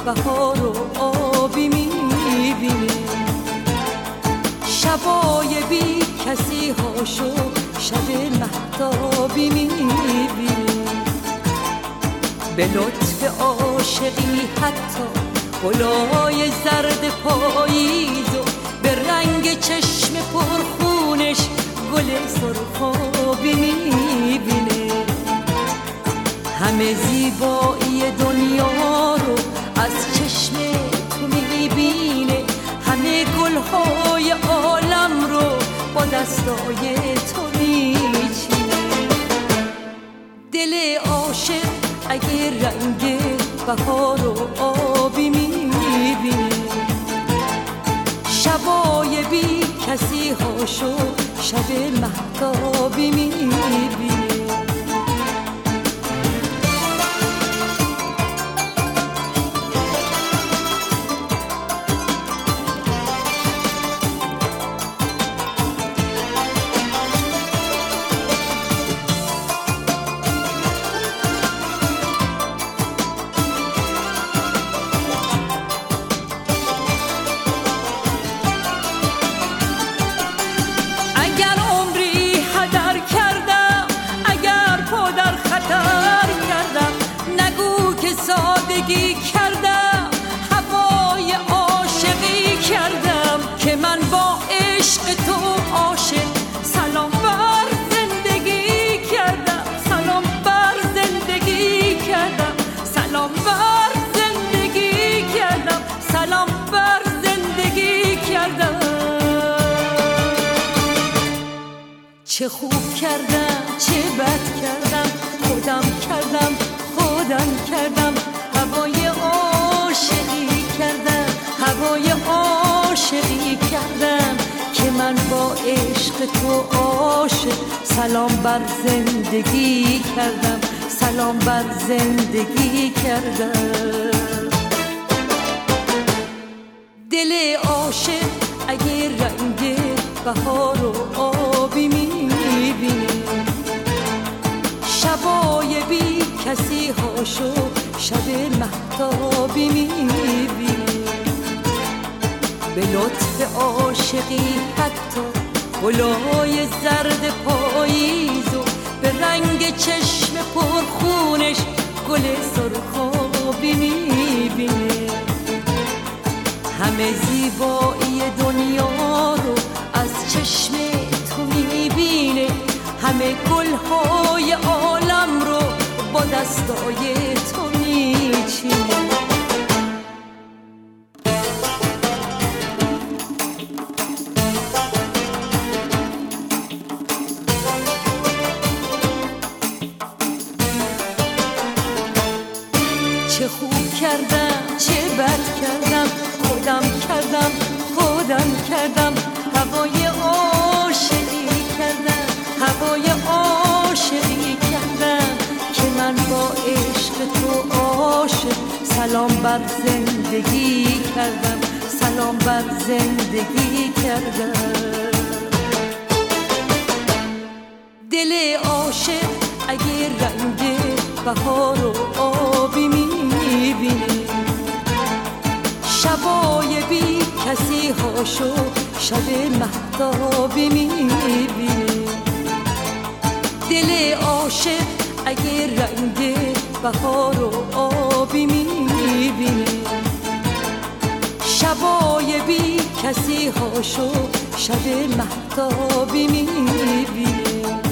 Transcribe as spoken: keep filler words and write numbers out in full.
بهار و آبی میبینه، شبای بی کسی هاشو شب مهتابی میبینه. به لطف عاشقی حتی گلای زرد پاییز و به رنگ چشم پرخونش گل سرخابی میبینه. همه زیبایی دنیا رو از چشم تو میبینه، همه گلهای عالم رو با دستای تو میچینه. دل عاشق اگه رنگ بهار و آبی میبینه، شبای بی کسی هاشو شب مهتابی میبینه. سادگی کردم، هوای عاشقی کردم که من با عشق تو عاشق سلام بر زندگی کردم، سلام بر زندگی کردم، سلام بر زندگی کردم، سلام بر زندگی کردم. چه خوب کردم چه بد کردم، خودم کردم خودم کردم، هوای عاشقی کردم، هوای عاشقی کردم که من با عشق تو عاشق سلام بر زندگی کردم، سلام بر زندگی کردم. دل عاشق اگه رنگ بهار و آبی میبینه، شبای بی کسی هاشو شب مهتابی میبینه. به لطف عاشقی حتی گلای زرد پاییز و به رنگ چشم پرخونش گل سرخابی میبینه. همه زیبایی دنیا رو از چشم تو میبینه، همه گلهای عالم رو با دستای تو میچینه. چه خوب کردم چه بد کردم، خودم کردم خودم کردم، هوای عاشقی کردم، هوای عاشقی کردم که من با عشق تو عاشق سلام بر زندگی کردم، سلام بر زندگی کردم. دل عاشق اگه رنگ بهار و آبی میبینه، شبای بی کسی هاشو شب مهتابی میبینه. دل عاشق اگه رنگ بهار و آبی میبینه، شبای بی کسی هاشو شب مهتابی میبینه.